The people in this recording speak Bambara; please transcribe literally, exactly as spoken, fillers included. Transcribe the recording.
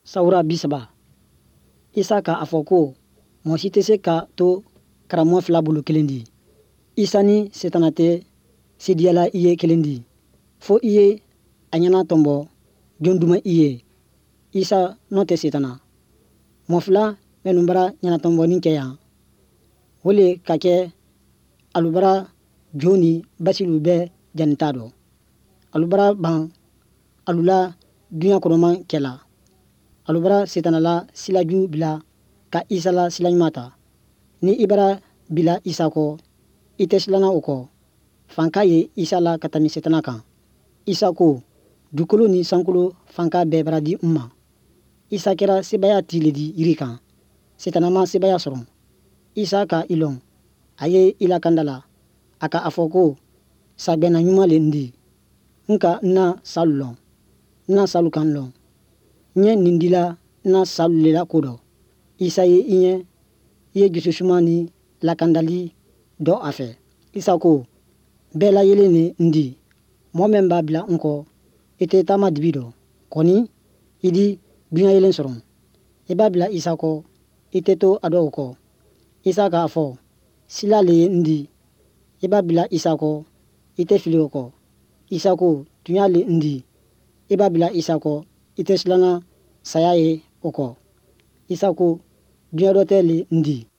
Sawura bisaba. Isa ka a fɔ ko mɔgɔ si tɛ se ka to karamɔgɔ fila bolo kelen di. Isa ni Setana tɛ sediyala i ye kelen di. Fo i ye a ɲɛna tɔnbɔ jɔn duman i ye. Isa n'o tɛ Setana. Mɔgɔ fila minnu bara ɲɛna tɔnbɔni kɛ yan. O le ka kɛ alubara jɔn ni basilu bɛ jani t'a dɔn. Alubara ban alula dunya kɔnɔma kɛla. Alubara Setana la silaju bila ka Isa la silaɲuman ta. Ni i bara bila Isa kɔ i tɛ silana o kɔ. Fanka ye Isa la ka tɛmɛ Setana kan. Isa ko dukolo ni sankolo fanka bɛɛ bara di n ma. Isa kɛra sebaya tile di yiri kan. Setana ma sebaya sɔrɔ. Isa ka i lɔn. A ye i la kanda la. A ka a fɔ ko sagbɛna ɲuman le n di. Nka n na salu lɔn. N na salu kan lɔn. N ye nin dila n na salu le la ko dɔ. Isa ye i ɲɛ i ye jususuma ni lakandali dɔ a fɛ. Isa ko bɛɛ la yelen ne n di. Mɔgɔ min b'a bila n kɔ i tɛ taama dibi dɔ. Kɔni i di dunya yelen sɔrɔ. I b'a bila Isa kɔ i tɛ to a dɔw kɔ. Isa k'a fɔ sila le ye n di. I b'a bila Isa kɔ i tɛ fili o kɔ. Isa ko dunya le n di. I b'a bila Isa kɔ i tɛ silana saya ye o kɔ. Isa ko dunya dɔ tɛ le n di.